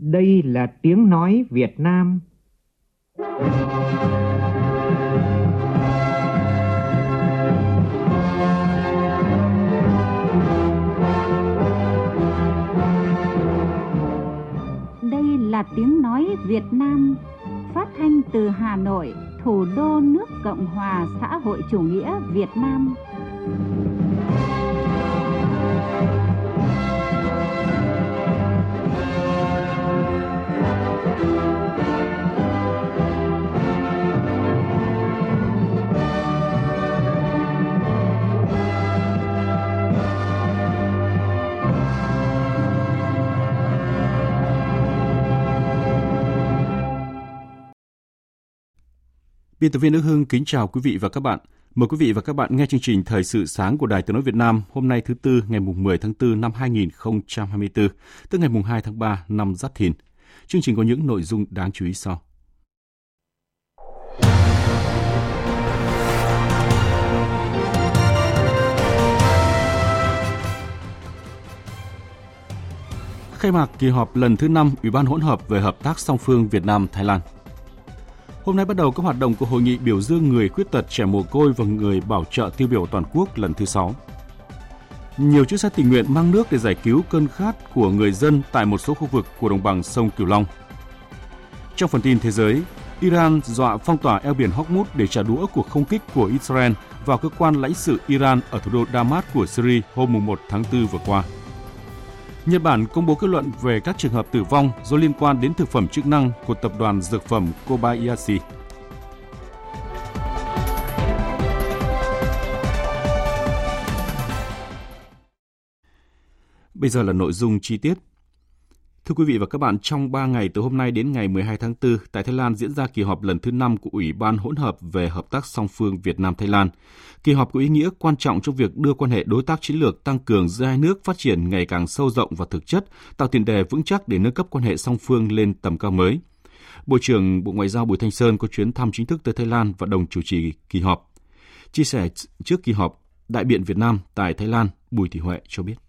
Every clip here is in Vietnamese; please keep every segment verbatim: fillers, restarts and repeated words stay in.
Đây là tiếng nói Việt Nam. Đây là tiếng nói Việt Nam, phát thanh từ Hà Nội, thủ đô nước Cộng hòa xã hội chủ nghĩa Việt Nam. Biên tập viên Đức Hưng kính chào quý vị và các bạn. Mời quý vị và các bạn nghe chương trình Thời sự sáng của Đài Tiếng nói Việt Nam hôm nay thứ Tư ngày mười tháng tư năm hai nghìn không trăm hai mươi tư, tức ngày hai tháng ba năm Giáp Thìn. Chương trình có những nội dung đáng chú ý sau. Khai mạc kỳ họp lần thứ năm Ủy ban hỗn hợp về hợp tác song phương Việt Nam-Thái Lan. Hôm nay bắt đầu các hoạt động của Hội nghị biểu dương người khuyết tật, trẻ mồ côi và người bảo trợ tiêu biểu toàn quốc lần thứ sáu. Nhiều chiếc xe tình nguyện mang nước để giải cứu cơn khát của người dân tại một số khu vực của đồng bằng sông Cửu Long. Trong phần tin thế giới, Iran dọa phong tỏa eo biển Hormuz để trả đũa cuộc không kích của Israel vào cơ quan lãnh sự Iran ở thủ đô Damas của Syria hôm một tháng tư vừa qua. Nhật Bản công bố kết luận về các trường hợp tử vong do liên quan đến thực phẩm chức năng của tập đoàn dược phẩm Kobayashi. Bây giờ là nội dung chi tiết. Thưa quý vị và các bạn, trong ba ngày từ hôm nay đến ngày mười hai tháng tư, tại Thái Lan diễn ra kỳ họp lần thứ năm của Ủy ban hỗn hợp về hợp tác song phương Việt Nam-Thái Lan. Kỳ họp có ý nghĩa quan trọng trong việc đưa quan hệ đối tác chiến lược tăng cường giữa hai nước phát triển ngày càng sâu rộng và thực chất, tạo tiền đề vững chắc để nâng cấp quan hệ song phương lên tầm cao mới. Bộ trưởng Bộ Ngoại giao Bùi Thanh Sơn có chuyến thăm chính thức tới Thái Lan và đồng chủ trì kỳ họp. Chia sẻ trước kỳ họp, đại biện Việt Nam tại Thái Lan Bùi Thị Huệ cho biết.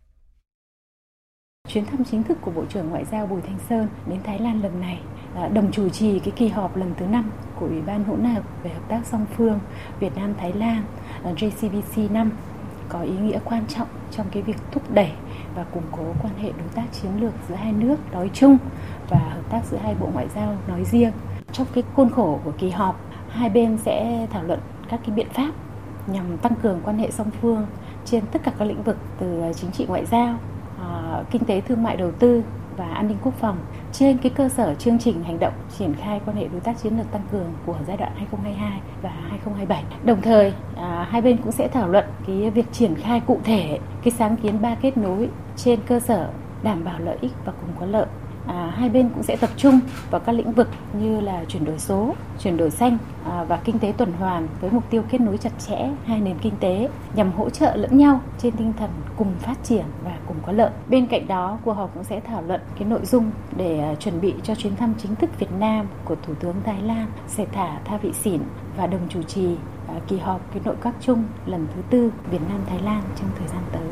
Chuyến thăm chính thức của Bộ trưởng Ngoại giao Bùi Thanh Sơn đến Thái Lan lần này đồng chủ trì cái kỳ họp lần thứ năm của Ủy ban hỗn hợp về hợp tác song phương Việt Nam-Thái Lan J C V C năm có ý nghĩa quan trọng trong cái việc thúc đẩy và củng cố quan hệ đối tác chiến lược giữa hai nước nói chung và hợp tác giữa hai bộ ngoại giao nói riêng. Trong cái khuôn khổ của kỳ họp, hai bên sẽ thảo luận các cái biện pháp nhằm tăng cường quan hệ song phương trên tất cả các lĩnh vực từ chính trị ngoại giao, kinh tế thương mại đầu tư và an ninh quốc phòng trên cái cơ sở chương trình hành động triển khai quan hệ đối tác chiến lược tăng cường của giai đoạn hai nghìn không trăm hai mươi hai và hai nghìn không trăm hai mươi bảy. Đồng thời, à, hai bên cũng sẽ thảo luận cái việc triển khai cụ thể cái sáng kiến ba kết nối trên cơ sở đảm bảo lợi ích và cùng có lợi. À, hai bên cũng sẽ tập trung vào các lĩnh vực như là chuyển đổi số, chuyển đổi xanh à, và kinh tế tuần hoàn với mục tiêu kết nối chặt chẽ hai nền kinh tế nhằm hỗ trợ lẫn nhau trên tinh thần cùng phát triển và cùng có lợi. Bên cạnh đó, cuộc họp cũng sẽ thảo luận cái nội dung để uh, chuẩn bị cho chuyến thăm chính thức Việt Nam của Thủ tướng Thái Lan Sethar Thavisin và đồng chủ trì uh, kỳ họp cái nội các chung lần thứ tư Việt Nam Thái Lan trong thời gian tới.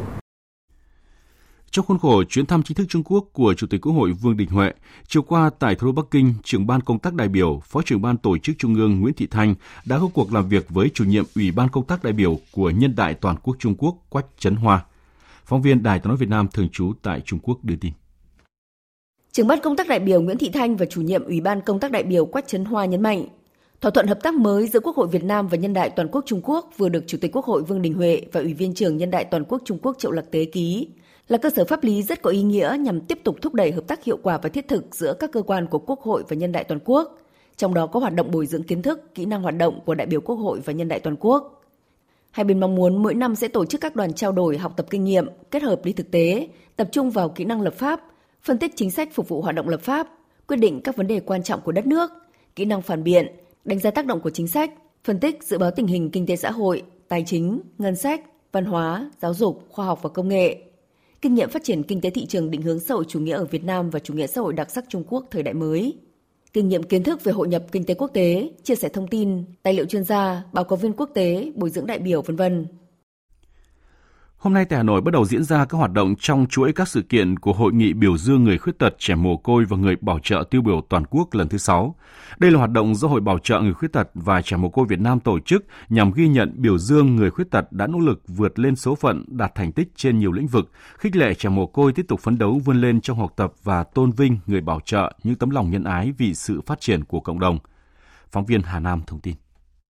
Trong khuôn khổ chuyến thăm chính thức Trung Quốc của Chủ tịch Quốc hội Vương Đình Huệ, chiều qua tại thủ đô Bắc Kinh, trưởng ban công tác đại biểu, Phó trưởng ban tổ chức Trung ương Nguyễn Thị Thanh đã có cuộc làm việc với chủ nhiệm Ủy ban công tác đại biểu của Nhân đại Toàn quốc Trung Quốc Quách Trấn Hoa. Phóng viên Đài Tiếng nói Việt Nam thường trú tại Trung Quốc đưa tin. Trưởng ban công tác đại biểu Nguyễn Thị Thanh và chủ nhiệm Ủy ban công tác đại biểu Quách Trấn Hoa nhấn mạnh, thỏa thuận hợp tác mới giữa Quốc hội Việt Nam và Nhân đại Toàn quốc Trung Quốc vừa được Chủ tịch Quốc hội Vương Đình Huệ và Ủy viên trưởng Nhân đại Toàn quốc Trung Quốc Triệu Lạc Tế ký, là cơ sở pháp lý rất có ý nghĩa nhằm tiếp tục thúc đẩy hợp tác hiệu quả và thiết thực giữa các cơ quan của Quốc hội và Nhân đại Toàn quốc, trong đó có hoạt động bồi dưỡng kiến thức, kỹ năng hoạt động của đại biểu Quốc hội và Nhân đại Toàn quốc. Hai bên mong muốn mỗi năm sẽ tổ chức các đoàn trao đổi học tập kinh nghiệm, kết hợp đi thực tế, tập trung vào kỹ năng lập pháp, phân tích chính sách phục vụ hoạt động lập pháp, quyết định các vấn đề quan trọng của đất nước, kỹ năng phản biện, đánh giá tác động của chính sách, phân tích dự báo tình hình kinh tế xã hội, tài chính, ngân sách, văn hóa, giáo dục, khoa học và công nghệ, kinh nghiệm phát triển kinh tế thị trường định hướng xã hội chủ nghĩa ở Việt Nam và chủ nghĩa xã hội đặc sắc Trung Quốc thời đại mới, kinh nghiệm kiến thức về hội nhập kinh tế quốc tế, chia sẻ thông tin, tài liệu chuyên gia, báo cáo viên quốc tế, bồi dưỡng đại biểu, vân vân. Hôm nay tại Hà Nội bắt đầu diễn ra các hoạt động trong chuỗi các sự kiện của Hội nghị biểu dương người khuyết tật, trẻ mồ côi và người bảo trợ tiêu biểu toàn quốc lần thứ sáu. Đây là hoạt động do Hội Bảo trợ người khuyết tật và trẻ mồ côi Việt Nam tổ chức nhằm ghi nhận, biểu dương người khuyết tật đã nỗ lực vượt lên số phận, đạt thành tích trên nhiều lĩnh vực, khích lệ trẻ mồ côi tiếp tục phấn đấu vươn lên trong học tập và tôn vinh người bảo trợ những tấm lòng nhân ái vì sự phát triển của cộng đồng. Phóng viên Hà Nam thông tin.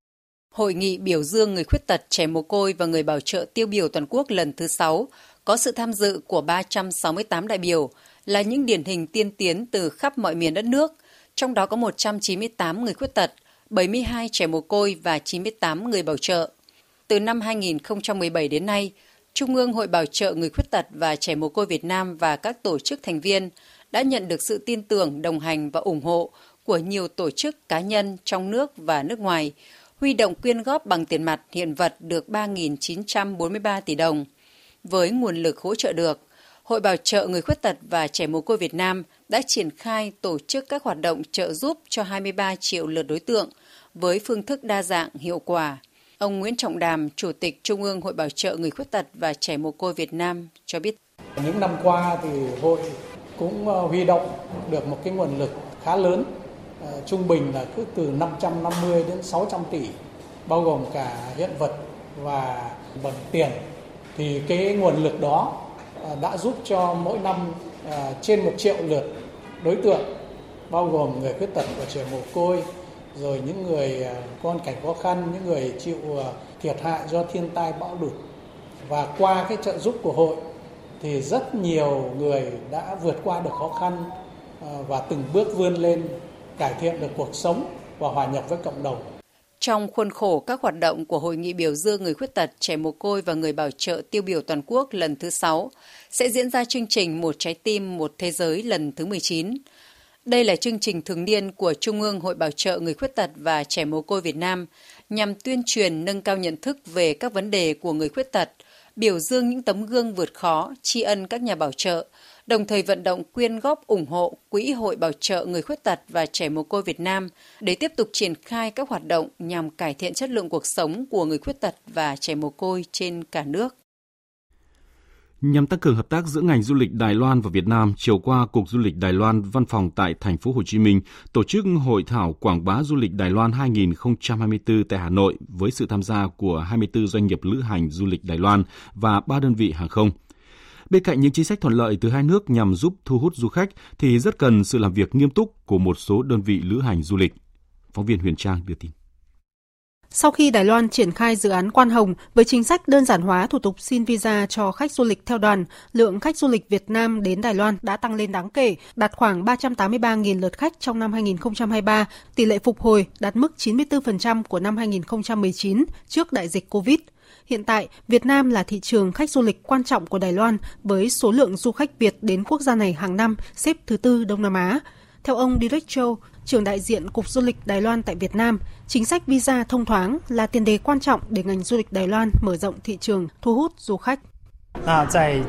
Hội nghị biểu dương người khuyết tật, trẻ mồ côi và người bảo trợ tiêu biểu toàn quốc lần thứ sáu có sự tham dự của ba trăm sáu mươi tám đại biểu, là những điển hình tiên tiến từ khắp mọi miền đất nước, trong đó có một trăm chín mươi tám người khuyết tật, bảy mươi hai trẻ mồ côi và chín mươi tám người bảo trợ. Từ năm hai nghìn không trăm mười bảy đến nay, Trung ương Hội Bảo trợ người khuyết tật và trẻ mồ côi Việt Nam và các tổ chức thành viên đã nhận được sự tin tưởng, đồng hành và ủng hộ của nhiều tổ chức, cá nhân trong nước và nước ngoài, huy động quyên góp bằng tiền mặt, hiện vật được ba nghìn chín trăm bốn mươi ba tỷ đồng. Với nguồn lực hỗ trợ được, Hội Bảo trợ người khuyết tật và trẻ mồ côi Việt Nam đã triển khai tổ chức các hoạt động trợ giúp cho hai mươi ba triệu lượt đối tượng với phương thức đa dạng, hiệu quả. Ông Nguyễn Trọng Đàm, Chủ tịch Trung ương Hội Bảo trợ người khuyết tật và trẻ mồ côi Việt Nam cho biết. Những năm qua thì hội cũng huy động được một cái nguồn lực khá lớn, uh, trung bình là cứ từ năm trăm năm mươi đến sáu trăm tỷ, bao gồm cả hiện vật và bằng tiền. Thì cái nguồn lực đó uh, đã giúp cho mỗi năm uh, trên một triệu lượt đối tượng, bao gồm người khuyết tật và trẻ mồ côi, rồi những người uh, có hoàn cảnh khó khăn, những người chịu uh, thiệt hại do thiên tai bão lụt. Và qua cái trợ giúp của hội thì rất nhiều người đã vượt qua được khó khăn và từng bước vươn lên, cải thiện được cuộc sống và hòa nhập với cộng đồng. Trong khuôn khổ các hoạt động của Hội nghị biểu dương người khuyết tật, trẻ mồ côi và người bảo trợ tiêu biểu toàn quốc lần thứ sáu, sẽ diễn ra chương trình Một trái tim, một thế giới lần thứ mười chín. Đây là chương trình thường niên của Trung ương Hội Bảo trợ người khuyết tật và trẻ mồ côi Việt Nam nhằm tuyên truyền, nâng cao nhận thức về các vấn đề của người khuyết tật, biểu dương những tấm gương vượt khó, tri ân các nhà bảo trợ, đồng thời vận động quyên góp ủng hộ Quỹ Hội Bảo trợ người khuyết tật và trẻ mồ côi Việt Nam để tiếp tục triển khai các hoạt động nhằm cải thiện chất lượng cuộc sống của người khuyết tật và trẻ mồ côi trên cả nước. Nhằm tăng cường hợp tác giữa ngành du lịch Đài Loan và Việt Nam, chiều qua Cục Du lịch Đài Loan văn phòng tại thành phố Hồ Chí Minh tổ chức hội thảo quảng bá du lịch Đài Loan hai không hai tư tại Hà Nội với sự tham gia của hai mươi tư doanh nghiệp lữ hành du lịch Đài Loan và ba đơn vị hàng không. Bên cạnh những chính sách thuận lợi từ hai nước nhằm giúp thu hút du khách thì rất cần sự làm việc nghiêm túc của một số đơn vị lữ hành du lịch. Phóng viên Huyền Trang đưa tin. Sau khi Đài Loan triển khai dự án Quan Hồng với chính sách đơn giản hóa thủ tục xin visa cho khách du lịch theo đoàn, lượng khách du lịch Việt Nam đến Đài Loan đã tăng lên đáng kể, đạt khoảng ba trăm tám mươi ba nghìn lượt khách trong năm hai không hai ba, tỷ lệ phục hồi đạt mức chín mươi tư phần trăm của năm hai không một chín trước đại dịch Covid. Hiện tại, Việt Nam là thị trường khách du lịch quan trọng của Đài Loan với số lượng du khách Việt đến quốc gia này hàng năm xếp thứ tư Đông Nam Á. Theo ông Derek Châu, trưởng đại diện Cục Du lịch Đài Loan tại Việt Nam, chính sách visa thông thoáng là tiền đề quan trọng để ngành du lịch Đài Loan mở rộng thị trường, thu hút du khách. Ờ,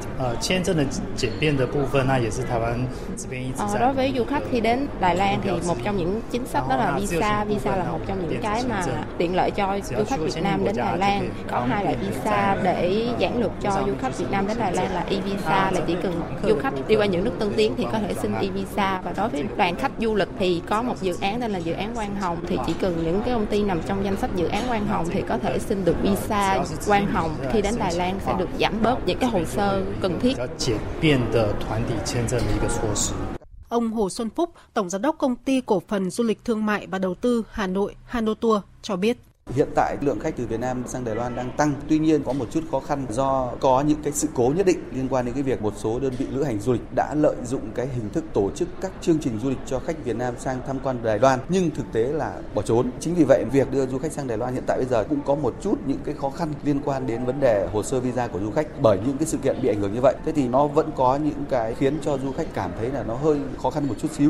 đối với du khách khi đến Đài Loan thì một trong những chính sách đó là visa. Visa là một trong những cái mà tiện lợi cho du khách Việt Nam đến Đài Loan. Có hai loại visa để giãn lược cho du khách Việt Nam đến Đài Loan là e-visa, là chỉ cần du khách đi qua những nước tân tiến thì có thể xin e-visa. Và đối với đoàn khách du lịch thì có một dự án tên là dự án Quang Hồng, thì chỉ cần những cái công ty nằm trong danh sách dự án Quang Hồng thì có thể xin được visa Quang Hồng. Khi đến Đài Loan sẽ được giảm bớt những cái hồ sơ cần thiết. Ông Hồ Xuân Phúc, Tổng Giám đốc Công ty Cổ phần Du lịch Thương mại và Đầu tư Hà Nội Hanotour cho biết. Hiện tại lượng khách từ Việt Nam sang Đài Loan đang tăng, tuy nhiên có một chút khó khăn do có những cái sự cố nhất định liên quan đến cái việc một số đơn vị lữ hành du lịch đã lợi dụng cái hình thức tổ chức các chương trình du lịch cho khách Việt Nam sang tham quan Đài Loan, nhưng thực tế là bỏ trốn. Chính vì vậy việc đưa du khách sang Đài Loan hiện tại bây giờ cũng có một chút những cái khó khăn liên quan đến vấn đề hồ sơ visa của du khách, bởi những cái sự kiện bị ảnh hưởng như vậy. Thế thì nó vẫn có những cái khiến cho du khách cảm thấy là nó hơi khó khăn một chút xíu.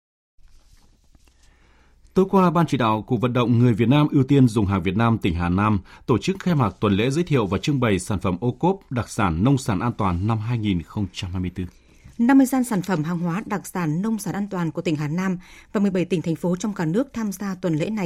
Tối qua, Ban chỉ đạo Cuộc vận động Người Việt Nam ưu tiên dùng hàng Việt Nam tỉnh Hà Nam tổ chức khai mạc tuần lễ giới thiệu và trưng bày sản phẩm ô cốp đặc sản nông sản an toàn năm hai không hai tư. năm mươi gian sản phẩm hàng hóa đặc sản nông sản an toàn của tỉnh Hà Nam và mười bảy tỉnh thành phố trong cả nước tham gia tuần lễ này.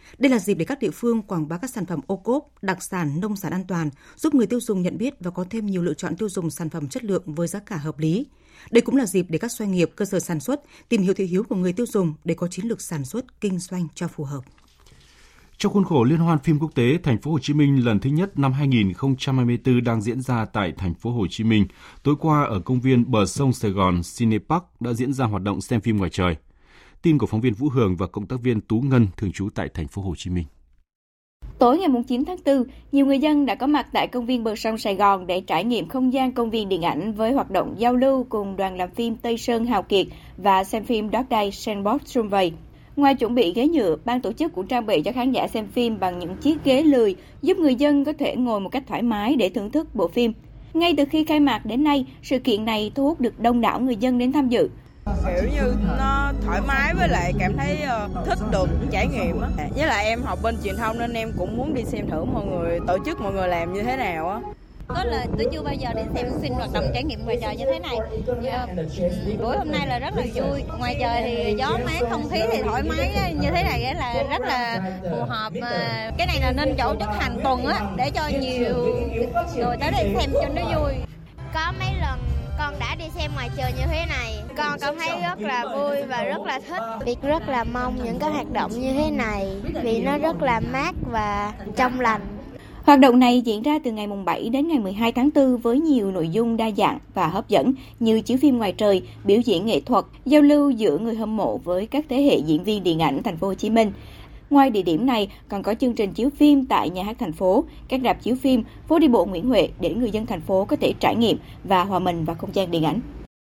Đây là dịp để các địa phương quảng bá các sản phẩm ô cốp, đặc sản, nông sản an toàn, giúp người tiêu dùng nhận biết và có thêm nhiều lựa chọn tiêu dùng sản phẩm chất lượng với giá cả hợp lý. Đây cũng là dịp để các doanh nghiệp, cơ sở sản xuất tìm hiểu thị hiếu của người tiêu dùng để có chiến lược sản xuất, kinh doanh cho phù hợp. Trong khuôn khổ Liên hoan phim quốc tế Thành phố Hồ Chí Minh lần thứ nhất năm hai không hai tư đang diễn ra tại Thành phố Hồ Chí Minh, tối qua ở công viên bờ sông Sài Gòn Cinepark đã diễn ra hoạt động xem phim ngoài trời. Tin của phóng viên Vũ Hường và cộng tác viên Tú Ngân thường trú tại Thành phố Hồ Chí Minh. Tối ngày chín tháng tư, nhiều người dân đã có mặt tại công viên bờ sông Sài Gòn để trải nghiệm không gian công viên điện ảnh với hoạt động giao lưu cùng đoàn làm phim Tây Sơn Hào Kiệt và xem phim Dark Day Sandbox sum vầy. Ngoài chuẩn bị ghế nhựa, ban tổ chức cũng trang bị cho khán giả xem phim bằng những chiếc ghế lười, giúp người dân có thể ngồi một cách thoải mái để thưởng thức bộ phim. Ngay từ khi khai mạc đến nay, sự kiện này thu hút được đông đảo người dân đến tham dự. Kiểu như nó thoải mái với lại cảm thấy uh, thích được trải nghiệm á. Với lại em học bên truyền thông nên em cũng muốn đi xem thử mọi người tổ chức mọi người làm như thế nào á. Có là tôi chưa bao giờ đến xem phim hoạt động trải nghiệm ngoài trời như thế này. Buổi hôm nay là rất là vui. Ngoài trời thì gió mát, không khí thì thoải mái như thế này là rất là phù hợp. Cái này là nên tổ chức hàng tuần á để cho nhiều người tới đây xem cho nó vui. Có mấy lần con đã đi xem ngoài trời như thế này, con cảm thấy rất là vui và rất là thích. Việc rất là mong những cái hoạt động như thế này vì nó rất là mát và trong lành. Hoạt động này diễn ra từ ngày bảy đến ngày mười hai tháng tư với nhiều nội dung đa dạng và hấp dẫn như chiếu phim ngoài trời, biểu diễn nghệ thuật, giao lưu giữa người hâm mộ với các thế hệ diễn viên điện ảnh Thành phố Hồ Chí Minh. Ngoài địa điểm này còn có chương trình chiếu phim tại nhà hát thành phố, các rạp chiếu phim, phố đi bộ Nguyễn Huệ để người dân thành phố có thể trải nghiệm và hòa mình vào không gian điện ảnh.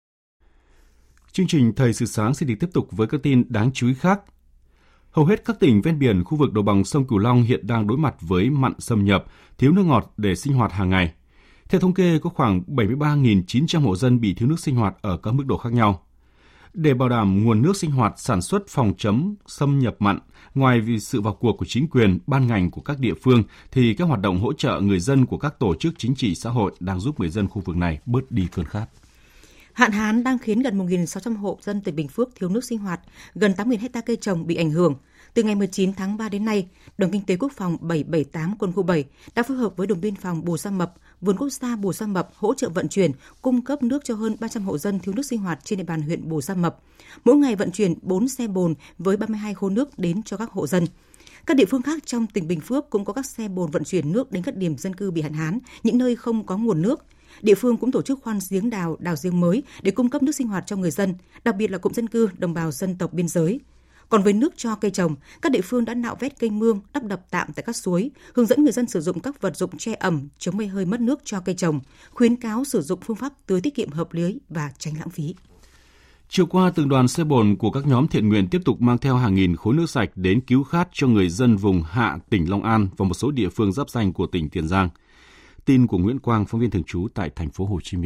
Chương trình Thời sự sáng sẽ được tiếp tục với các tin đáng chú ý khác. Hầu hết các tỉnh ven biển khu vực đồng bằng sông Cửu Long hiện đang đối mặt với mặn xâm nhập, thiếu nước ngọt để sinh hoạt hàng ngày. Theo thống kê, có khoảng bảy mươi ba nghìn chín trăm hộ dân bị thiếu nước sinh hoạt ở các mức độ khác nhau. Để bảo đảm nguồn nước sinh hoạt, sản xuất, phòng chống xâm nhập mặn, ngoài vì sự vào cuộc của chính quyền, ban ngành của các địa phương, thì các hoạt động hỗ trợ người dân của các tổ chức chính trị xã hội đang giúp người dân khu vực này bớt đi cơn khát. Hạn hán đang khiến gần một nghìn sáu trăm hộ dân tỉnh Bình Phước thiếu nước sinh hoạt, gần tám nghìn héc ta cây trồng bị ảnh hưởng. Từ ngày mười chín tháng ba đến nay, Đoàn Kinh tế Quốc phòng bảy bảy tám Quân khu bảy đã phối hợp với đồn biên phòng Bù Gia Mập, Vườn Quốc gia Bù Gia Mập hỗ trợ vận chuyển, cung cấp nước cho hơn ba trăm hộ dân thiếu nước sinh hoạt trên địa bàn huyện Bù Gia Mập. Mỗi ngày vận chuyển bốn xe bồn với ba mươi hai khô nước đến cho các hộ dân. Các địa phương khác trong tỉnh Bình Phước cũng có các xe bồn vận chuyển nước đến các điểm dân cư bị hạn hán, những nơi không có nguồn nước. Địa phương cũng tổ chức khoan giếng đào, đào giếng mới để cung cấp nước sinh hoạt cho người dân, đặc biệt là cụm dân cư đồng bào dân tộc biên giới. Còn với nước cho cây trồng, các địa phương đã nạo vét kênh mương, đắp đập tạm tại các suối, hướng dẫn người dân sử dụng các vật dụng che ẩm, chống mây hơi mất nước cho cây trồng, khuyến cáo sử dụng phương pháp tưới tiết kiệm hợp lý và tránh lãng phí. Chiều qua, từng đoàn xe bồn của các nhóm thiện nguyện tiếp tục mang theo hàng nghìn khối nước sạch đến cứu khát cho người dân vùng hạ tỉnh Long An và một số địa phương giáp ranh của tỉnh Tiền Giang. Tin của Nguyễn Quang, phóng viên thường trú tại Thành phố Hồ Chí Minh.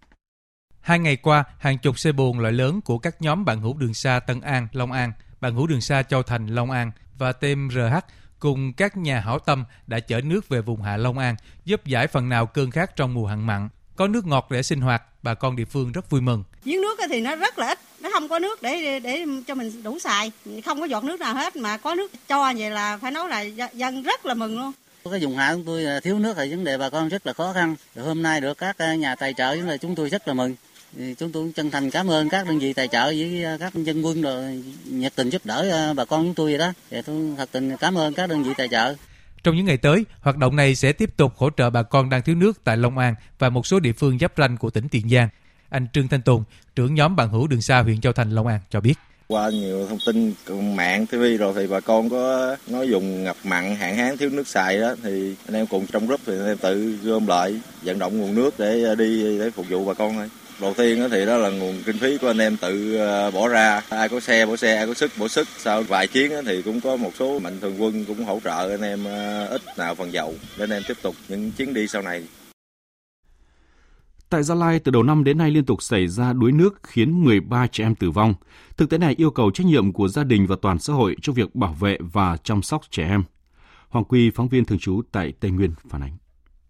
Hai ngày qua, hàng chục xe bồn loại lớn của các nhóm bạn hữu đường xa Tân An, Long An, bạn hữu đường xa Châu Thành, Long An và team rờ hát cùng các nhà hảo tâm đã chở nước về vùng hạ Long An, giúp giải phần nào cơn khát trong mùa hạn mặn. Có nước ngọt để sinh hoạt, bà con địa phương rất vui mừng. Giếng nước thì nó rất là ít, nó không có nước để để cho mình đủ xài, không có giọt nước nào hết mà có nước cho vậy là phải nói là dân rất là mừng luôn. Cái vùng hạ của tôi thiếu nước thì vấn đề bà con rất là khó khăn. Hôm nay được các nhà tài trợ vấn đề chúng tôi rất là mừng. Chúng tôi chân thành cảm ơn các đơn vị tài trợ với các dân quân rồi nhiệt tình giúp đỡ bà con chúng tôi vậy đó. Thì tôi thật tình cảm ơn các đơn vị tài trợ. Trong những ngày tới, hoạt động này sẽ tiếp tục hỗ trợ bà con đang thiếu nước tại Long An và một số địa phương giáp ranh của tỉnh Tiền Giang. Anh Trương Thanh Tùng, trưởng nhóm bạn hữu đường xa huyện Châu Thành, Long An cho biết. Qua nhiều thông tin mạng, ti vi rồi thì bà con có nói dùng ngập mặn, hạn hán, thiếu nước xài đó thì anh em cùng trong group thì anh em tự gom lại, vận động nguồn nước để đi để phục vụ bà con thôi. Đầu tiên thì đó là nguồn kinh phí của anh em tự bỏ ra, ai có xe bỏ xe, ai có sức bỏ sức. Sau vài chuyến thì cũng có một số mạnh thường quân cũng hỗ trợ anh em ít nào phần dầu để anh em tiếp tục những chuyến đi sau này. Tại Gia Lai, từ đầu năm đến nay liên tục xảy ra đuối nước khiến mười ba trẻ em tử vong. Thực tế này yêu cầu trách nhiệm của gia đình và toàn xã hội trong việc bảo vệ và chăm sóc trẻ em. Hoàng Quy, phóng viên thường trú tại Tây Nguyên phản ánh.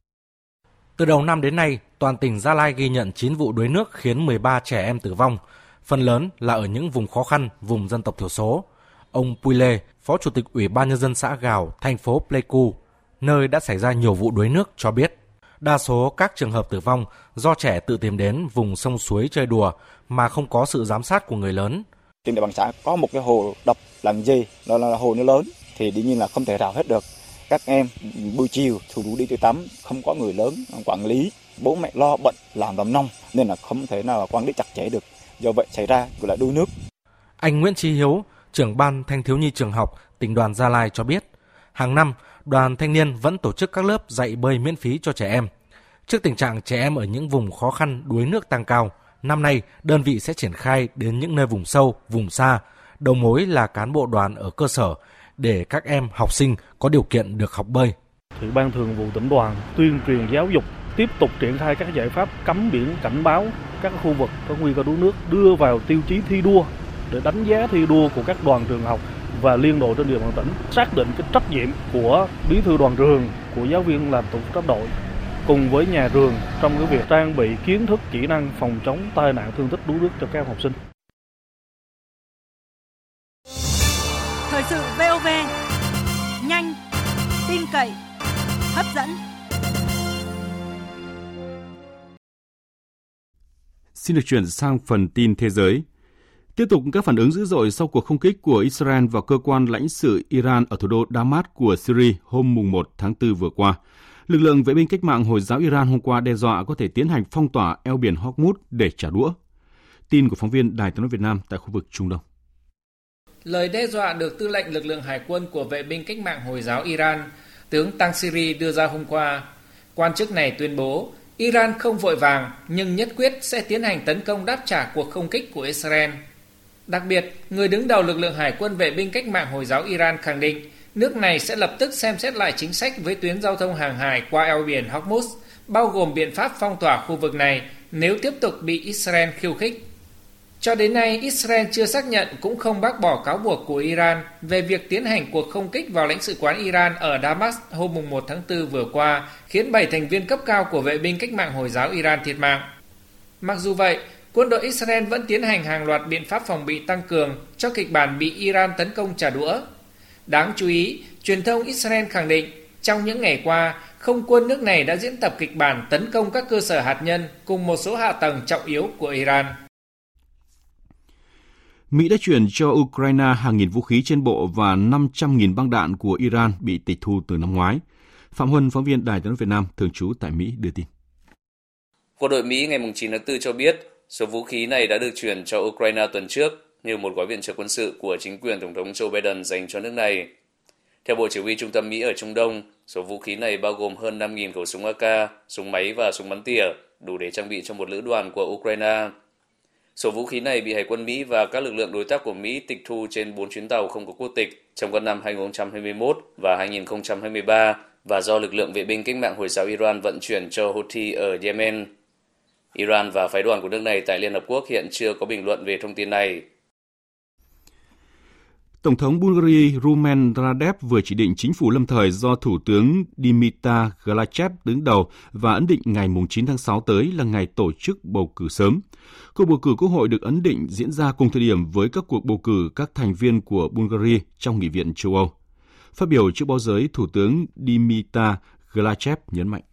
Từ đầu năm đến nay, toàn tỉnh Gia Lai ghi nhận chín vụ đuối nước khiến mười ba trẻ em tử vong, phần lớn là ở những vùng khó khăn, vùng dân tộc thiểu số. Ông Puile, Phó Chủ tịch Ủy ban Nhân dân xã Gào, thành phố Pleiku, nơi đã xảy ra nhiều vụ đuối nước cho biết, đa số các trường hợp tử vong do trẻ tự tìm đến vùng sông suối chơi đùa mà không có sự giám sát của người lớn. Trên địa bàn xã có một cái hồ đập làm gì, đó là hồ nước lớn thì dĩ nhiên là không thể rào hết được. Các em buổi chiều thủ đủ đi chơi tắm, không có người lớn quản lý, bố mẹ lo bận làm tầm nông nên là không thể nào quản lý chặt chẽ được. Do vậy xảy ra gọi là đuối nước. Anh Nguyễn Chí Hiếu, trưởng ban thanh thiếu nhi trường học tỉnh đoàn Gia Lai cho biết, hàng năm đoàn thanh niên vẫn tổ chức các lớp dạy bơi miễn phí cho trẻ em. Trước tình trạng trẻ em ở những vùng khó khăn đuối nước tăng cao, năm nay đơn vị sẽ triển khai đến những nơi vùng sâu, vùng xa, đầu mối là cán bộ đoàn ở cơ sở để các em học sinh có điều kiện được học bơi. Thì Ban Thường vụ tỉnh đoàn tuyên truyền giáo dục, tiếp tục triển khai các giải pháp cấm biển cảnh báo các khu vực có nguy cơ đuối nước, đưa vào tiêu chí thi đua để đánh giá thi đua của các đoàn trường học và liên đội trên địa bàn tỉnh, xác định cái trách nhiệm của bí thư đoàn trường, của giáo viên làm tổ cấp đội cùng với nhà trường trong cái việc trang bị kiến thức kỹ năng phòng chống tai nạn thương tích đuối nước cho các em học sinh. Thời sự vê o vê, nhanh, tin cậy, hấp dẫn. Xin được chuyển sang phần tin thế giới. Tiếp tục các phản ứng dữ dội sau cuộc không kích của Israel vào cơ quan lãnh sự Iran ở thủ đô Damas của Syria hôm mùng một tháng tư vừa qua. Lực lượng vệ binh cách mạng Hồi giáo Iran hôm qua đe dọa có thể tiến hành phong tỏa eo biển Hormuz để trả đũa. Tin của phóng viên Đài Tiếng nói Việt Nam tại khu vực Trung Đông. Lời đe dọa được Tư lệnh lực lượng hải quân của vệ binh cách mạng Hồi giáo Iran, tướng Tangsiri đưa ra hôm qua. Quan chức này tuyên bố Iran không vội vàng nhưng nhất quyết sẽ tiến hành tấn công đáp trả cuộc không kích của Israel. Đặc biệt, người đứng đầu lực lượng hải quân vệ binh cách mạng Hồi giáo Iran khẳng định nước này sẽ lập tức xem xét lại chính sách với tuyến giao thông hàng hải qua eo biển Hormuz, bao gồm biện pháp phong tỏa khu vực này nếu tiếp tục bị Israel khiêu khích. Cho đến nay, Israel chưa xác nhận cũng không bác bỏ cáo buộc của Iran về việc tiến hành cuộc không kích vào lãnh sự quán Iran ở Damas hôm mùng một tháng tư vừa qua, khiến bảy thành viên cấp cao của vệ binh cách mạng Hồi giáo Iran thiệt mạng. Mặc dù vậy, quân đội Israel vẫn tiến hành hàng loạt biện pháp phòng bị tăng cường cho kịch bản bị Iran tấn công trả đũa. Đáng chú ý, truyền thông Israel khẳng định trong những ngày qua, không quân nước này đã diễn tập kịch bản tấn công các cơ sở hạt nhân cùng một số hạ tầng trọng yếu của Iran. Mỹ đã chuyển cho Ukraine hàng nghìn vũ khí trên bộ và năm trăm nghìn băng đạn của Iran bị tịch thu từ năm ngoái. Phạm Huân, phóng viên Đài Tiếng nói Việt Nam thường trú tại Mỹ đưa tin. Quân đội Mỹ ngày chín tháng tư cho biết số vũ khí này đã được chuyển cho Ukraine tuần trước như một gói viện trợ quân sự của chính quyền Tổng thống Joe Biden dành cho nước này. Theo Bộ Chỉ huy Trung tâm Mỹ ở Trung Đông, số vũ khí này bao gồm hơn năm nghìn khẩu súng a ca, súng máy và súng bắn tỉa, đủ để trang bị cho một lữ đoàn của Ukraine. Số vũ khí này bị Hải quân Mỹ và các lực lượng đối tác của Mỹ tịch thu trên bốn chuyến tàu không có quốc tịch trong các năm hai nghìn không trăm hai mươi mốt và hai nghìn không trăm hai mươi ba và do lực lượng vệ binh cách mạng Hồi giáo Iran vận chuyển cho Houthi ở Yemen. Iran và phái đoàn của nước này tại Liên Hợp Quốc hiện chưa có bình luận về thông tin này. Tổng thống Bulgaria Rumen Radev vừa chỉ định chính phủ lâm thời do Thủ tướng Dimitar Glachev đứng đầu và ấn định ngày chín tháng sáu tới là ngày tổ chức bầu cử sớm. Cuộc bầu cử quốc hội được ấn định diễn ra cùng thời điểm với các cuộc bầu cử các thành viên của Bulgaria trong Nghị viện châu Âu. Phát biểu trước báo giới, Thủ tướng Dimitar Glachev nhấn mạnh.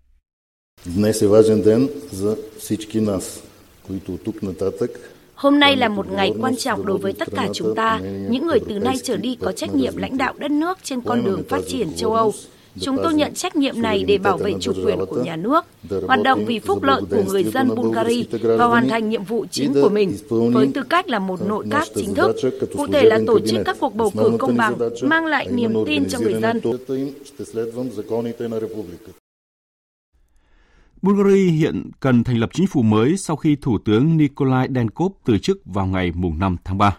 Hôm nay là một ngày quan trọng đối với tất cả chúng ta, những người từ nay trở đi có trách nhiệm lãnh đạo đất nước trên con đường phát triển châu Âu. Chúng tôi nhận trách nhiệm này để bảo vệ chủ quyền của nhà nước, hoạt động vì phúc lợi của người dân Bulgaria và hoàn thành nhiệm vụ chính của mình với tư cách là một nội các chính thức, cụ thể là tổ chức các cuộc bầu cử công bằng, mang lại niềm tin cho người dân. Bulgaria hiện cần thành lập chính phủ mới sau khi Thủ tướng Nicolae Denkov từ chức vào ngày năm tháng ba.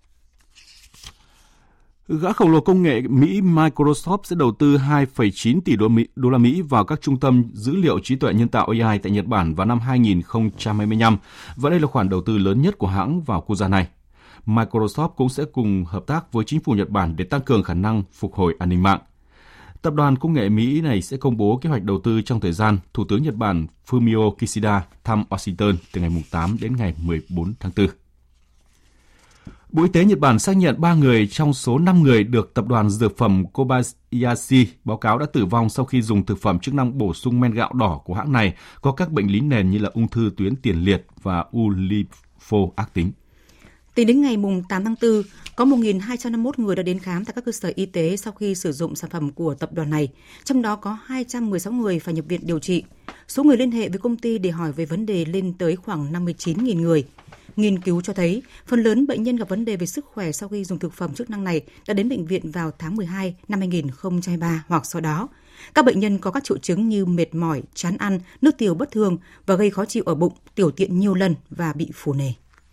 Gã khổng lồ công nghệ Mỹ Microsoft sẽ đầu tư hai phẩy chín tỷ đô la Mỹ vào các trung tâm dữ liệu trí tuệ nhân tạo A I tại Nhật Bản vào năm hai nghìn không trăm hai mươi lăm, và đây là khoản đầu tư lớn nhất của hãng vào quốc gia này. Microsoft cũng sẽ cùng hợp tác với chính phủ Nhật Bản để tăng cường khả năng phục hồi an ninh mạng. Tập đoàn công nghệ Mỹ này sẽ công bố kế hoạch đầu tư trong thời gian Thủ tướng Nhật Bản Fumio Kishida thăm Washington từ ngày tám đến ngày mười bốn tháng tư. Bộ Y tế Nhật Bản xác nhận ba người trong số năm người được tập đoàn dược phẩm Kobayashi báo cáo đã tử vong sau khi dùng thực phẩm chức năng bổ sung men gạo đỏ của hãng này có các bệnh lý nền như là ung thư tuyến tiền liệt và u lympho ác tính. Tính đến ngày tám tháng tư, có một nghìn hai trăm năm mươi mốt người đã đến khám tại các cơ sở y tế sau khi sử dụng sản phẩm của tập đoàn này, trong đó có hai trăm mười sáu người phải nhập viện điều trị. Số người liên hệ với công ty để hỏi về vấn đề lên tới khoảng năm mươi chín nghìn người. Nghiên cứu cho thấy, phần lớn bệnh nhân gặp vấn đề về sức khỏe sau khi dùng thực phẩm chức năng này đã đến bệnh viện vào tháng mười hai năm hai nghìn không trăm hai mươi ba hoặc sau đó. Các bệnh nhân có các triệu chứng như mệt mỏi, chán ăn, nước tiểu bất thường và gây khó chịu ở bụng, tiểu tiện nhiều lần và bị phù nề.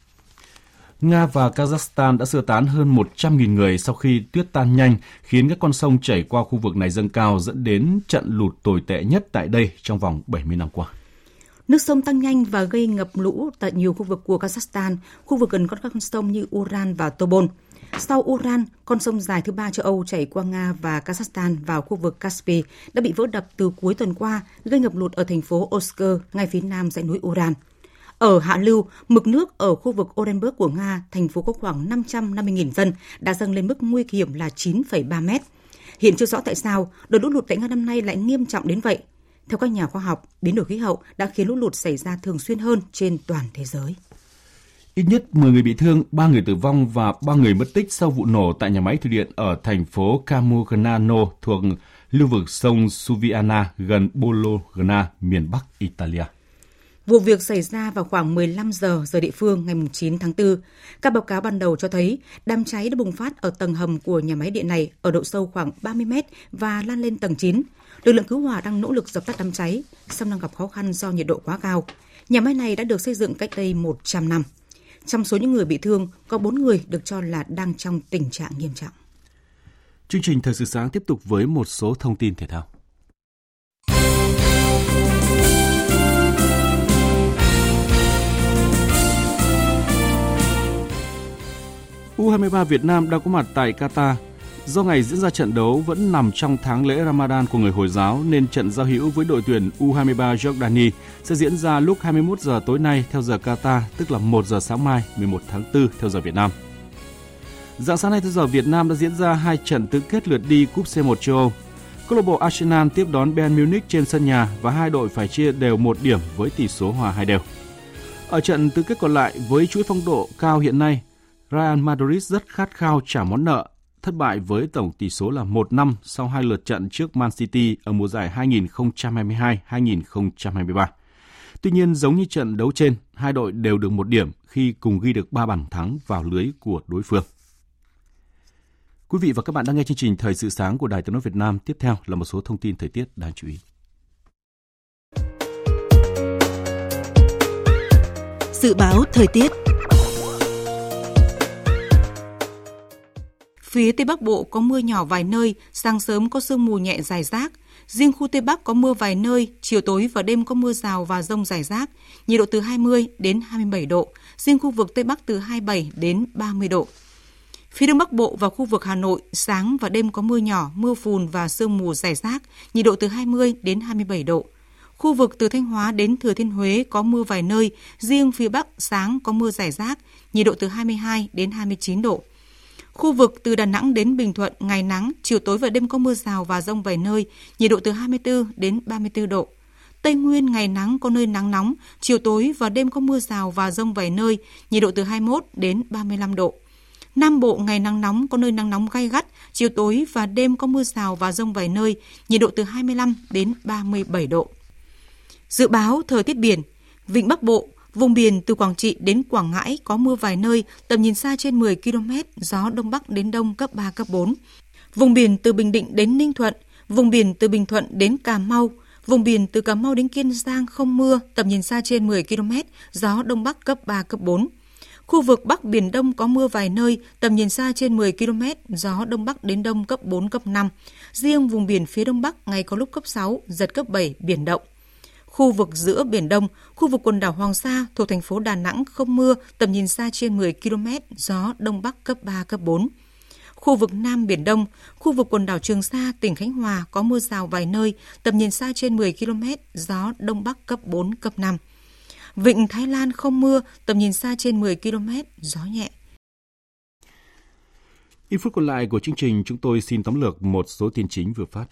Nga và Kazakhstan đã sơ tán hơn một trăm nghìn người sau khi tuyết tan nhanh, khiến các con sông chảy qua khu vực này dâng cao dẫn đến trận lụt tồi tệ nhất tại đây trong vòng bảy mươi năm qua. Nước sông tăng nhanh và gây ngập lũ tại nhiều khu vực của Kazakhstan, khu vực gần các con sông như Ural và Tobol. Sau Ural, con sông dài thứ ba châu Âu chảy qua Nga và Kazakhstan vào khu vực Kaspi đã bị vỡ đập từ cuối tuần qua, gây ngập lụt ở thành phố Osk, ngay phía nam dãy núi Ural. Ở hạ lưu, mực nước ở khu vực Orenburg của Nga, thành phố có khoảng năm trăm năm mươi nghìn dân, đã dâng lên mức nguy hiểm là chín phẩy ba mét. Hiện chưa rõ tại sao đợt lũ lụt tại Nga năm nay lại nghiêm trọng đến vậy. Theo các nhà khoa học, biến đổi khí hậu đã khiến lũ lụt xảy ra thường xuyên hơn trên toàn thế giới. Ít nhất mười người bị thương, ba người tử vong và ba người mất tích sau vụ nổ tại nhà máy thủy điện ở thành phố Camugnano thuộc lưu vực sông Suviana gần Bologna, miền Bắc Italia. Vụ việc xảy ra vào khoảng mười lăm giờ giờ địa phương ngày chín tháng tư. Các báo cáo ban đầu cho thấy đám cháy đã bùng phát ở tầng hầm của nhà máy điện này ở độ sâu khoảng ba mươi mét và lan lên tầng chín. Lực lượng cứu hỏa đang nỗ lực dập tắt đám cháy, song đang gặp khó khăn do nhiệt độ quá cao. Nhà máy này đã được xây dựng cách đây một trăm năm. Trong số những người bị thương, có bốn người được cho là đang trong tình trạng nghiêm trọng. Chương trình Thời sự sáng tiếp tục với một số thông tin thể thao. u hai mươi ba Việt Nam đang có mặt tại Qatar. Do ngày diễn ra trận đấu vẫn nằm trong tháng lễ Ramadan của người Hồi giáo nên trận giao hữu với đội tuyển u hai mươi ba Jordani sẽ diễn ra lúc hai mươi mốt giờ tối nay theo giờ Qatar, tức là một giờ sáng mai mười một tháng tư theo giờ Việt Nam. Rạng sáng nay theo giờ Việt Nam đã diễn ra hai trận tứ kết lượt đi cúp xê một châu Âu. Câu lạc bộ Arsenal tiếp đón Bayern Munich trên sân nhà và hai đội phải chia đều một điểm với tỷ số hòa hai đều. Ở trận tứ kết còn lại với chuỗi phong độ cao hiện nay, Real Madrid rất khát khao trả món nợ, thất bại với tổng tỷ số là một năm sau hai lượt trận trước Man City ở mùa giải hai nghìn không trăm hai mươi hai hai nghìn không trăm hai mươi ba. Tuy nhiên, giống như trận đấu trên, hai đội đều được một điểm khi cùng ghi được ba bàn thắng vào lưới của đối phương. Quý vị và các bạn đang nghe chương trình Thời sự sáng của Đài Tiếng nói Việt Nam. Tiếp theo là một số thông tin thời tiết đáng chú ý. Dự báo thời tiết. Phía Tây Bắc Bộ có mưa nhỏ vài nơi, sáng sớm có sương mù nhẹ rải rác. Riêng khu Tây Bắc có mưa vài nơi, chiều tối và đêm có mưa rào và dông rải rác. Nhiệt độ từ hai mươi đến hai mươi bảy độ, riêng khu vực Tây Bắc từ hai mươi bảy đến ba mươi độ. Phía Đông Bắc Bộ và khu vực Hà Nội, sáng và đêm có mưa nhỏ, mưa phùn và sương mù rải rác, nhiệt độ từ hai mươi đến hai mươi bảy độ. Khu vực từ Thanh Hóa đến Thừa Thiên Huế có mưa vài nơi, riêng phía Bắc sáng có mưa rải rác, nhiệt độ từ hai mươi hai đến hai mươi chín độ. Khu vực từ Đà Nẵng đến Bình Thuận, ngày nắng, chiều tối và đêm có mưa rào và dông vài nơi, nhiệt độ từ hai mươi tư đến ba mươi tư độ. Tây Nguyên, ngày nắng, có nơi nắng nóng, chiều tối và đêm có mưa rào và dông vài nơi, nhiệt độ từ hai mươi mốt đến ba mươi lăm độ. Nam Bộ, ngày nắng nóng, có nơi nắng nóng gay gắt, chiều tối và đêm có mưa rào và dông vài nơi, nhiệt độ từ hai mươi lăm đến ba mươi bảy độ. Dự báo thời tiết biển, vịnh Bắc Bộ, vùng biển từ Quảng Trị đến Quảng Ngãi có mưa vài nơi, tầm nhìn xa trên mười ki lô mét, gió Đông Bắc đến Đông cấp ba, cấp bốn. Vùng biển từ Bình Định đến Ninh Thuận, vùng biển từ Bình Thuận đến Cà Mau, vùng biển từ Cà Mau đến Kiên Giang không mưa, tầm nhìn xa trên mười ki lô mét, gió Đông Bắc cấp ba, cấp bốn. Khu vực Bắc Biển Đông có mưa vài nơi, tầm nhìn xa trên mười ki lô mét, gió Đông Bắc đến Đông cấp bốn, cấp năm. Riêng vùng biển phía Đông Bắc ngày có lúc cấp sáu, giật cấp bảy, biển động. Khu vực giữa Biển Đông, khu vực quần đảo Hoàng Sa thuộc thành phố Đà Nẵng không mưa, tầm nhìn xa trên mười ki lô mét, gió Đông Bắc cấp ba, cấp bốn. Khu vực Nam Biển Đông, khu vực quần đảo Trường Sa, tỉnh Khánh Hòa có mưa rào vài nơi, tầm nhìn xa trên mười ki lô mét, gió Đông Bắc cấp bốn, cấp năm. Vịnh Thái Lan không mưa, tầm nhìn xa trên mười ki lô mét, gió nhẹ. Ít phút còn lại của chương trình, chúng tôi xin tóm lược một số tin chính vừa phát.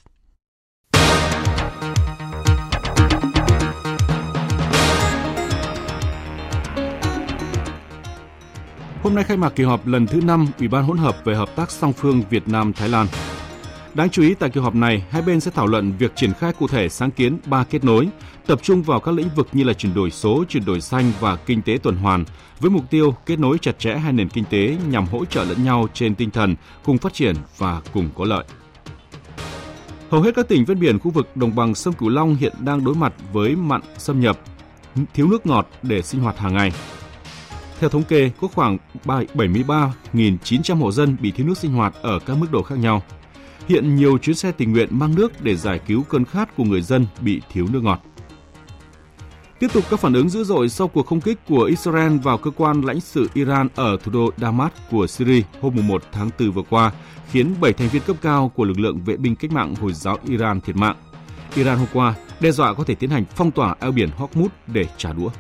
Hôm nay khai mạc kỳ họp lần thứ năm Ủy ban hỗn hợp về hợp tác song phương Việt Nam-Thái Lan. Đáng chú ý tại kỳ họp này, hai bên sẽ thảo luận việc triển khai cụ thể sáng kiến ba kết nối, tập trung vào các lĩnh vực như là chuyển đổi số, chuyển đổi xanh và kinh tế tuần hoàn, với mục tiêu kết nối chặt chẽ hai nền kinh tế nhằm hỗ trợ lẫn nhau trên tinh thần cùng phát triển và cùng có lợi. Hầu hết các tỉnh ven biển khu vực đồng bằng sông Cửu Long hiện đang đối mặt với mặn xâm nhập, thiếu nước ngọt để sinh hoạt hàng ngày. Theo thống kê, có khoảng bảy mươi ba nghìn chín trăm hộ dân bị thiếu nước sinh hoạt ở các mức độ khác nhau. Hiện nhiều chuyến xe tình nguyện mang nước để giải cứu cơn khát của người dân bị thiếu nước ngọt. Tiếp tục các phản ứng dữ dội sau cuộc không kích của Israel vào cơ quan lãnh sự Iran ở thủ đô Damas của Syria hôm mùng một tháng tư vừa qua, khiến bảy thành viên cấp cao của lực lượng vệ binh cách mạng Hồi giáo Iran thiệt mạng. Iran hôm qua đe dọa có thể tiến hành phong tỏa eo biển Hormuz để trả đũa.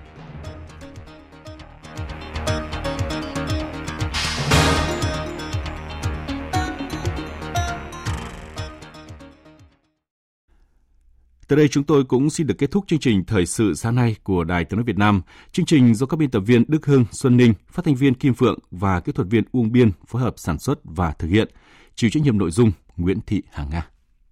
Tới đây chúng tôi cũng xin được kết thúc chương trình Thời sự sáng nay của Đài Tiếng nói Việt Nam. Chương trình do các biên tập viên Đức Hưng, Xuân Ninh, phát thanh viên Kim Phượng và kỹ thuật viên Uông Biên phối hợp sản xuất và thực hiện. Chịu trách nhiệm nội dung Nguyễn Thị Hằng Nga.